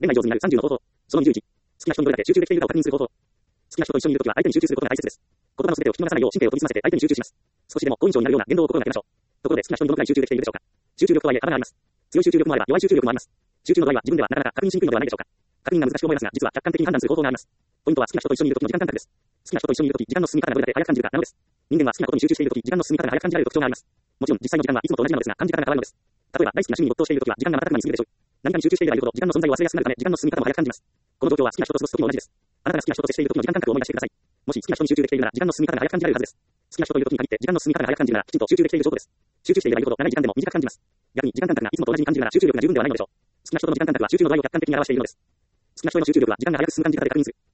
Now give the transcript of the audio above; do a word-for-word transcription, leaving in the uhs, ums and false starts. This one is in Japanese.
年内上手になるさんじゅうの方法。そのにじゅういち。好きな人にどれだけ集中できているかを確認する方法。好きな人と一緒にいるときは相手に集中することが大切です。言葉のすべてを聞き逃さないよう神経を研ぎ澄ませて相手に集中します。少しでも好印象になるような言動を心がけましょう。ところで好きな人にどのくらい集中できているでしょうか。集中力とはいえ幅があります。強い集中力もあれば弱い集中力もあります。集中の度合いは自分ではなかなか確認しにくいのではないでしょうか。確認が難しく思いますが、実は客観的に判断する方法があります。ポイントは好きな人と一緒にいるときの時間感覚です。好きな人と一緒にいるとき、時間の進み方がどれだけ早く感じるかなのです。人間は好きなことに集中しているとき、時間の進み方が早く感じられる特徴があります。もちろん、実際の時間はいつもと同じなのですが、感じ方が変わるのです。例えば、大好きな趣味に没頭しているときは、時間が瞬く間に過ぎるでしょう。何かに集中していればいるほど、時間の存在を忘れやすくなるため、時間の進み方も早く感じます。この状況は好きな人と過ごすときも同じです。あなたが好きな人と接しているときの時間感覚を思い出してください。もし好きな人に集中できているなら、時間の進み方が早く感じられるはずです。好きな人といるときに限って、時間の進み方が早く感じるなら、きちんと集中できている証拠です。集中していればいるほど、長い時間でも短く感じます。逆に、時間感覚がいつもと同じに感じるなら、集中力が十分ではないのでしょう。好きな人との時間感覚は集中の度合いを客観的に表しているのです。好きな人への集中力は時間が早く進む感じ方で確認する。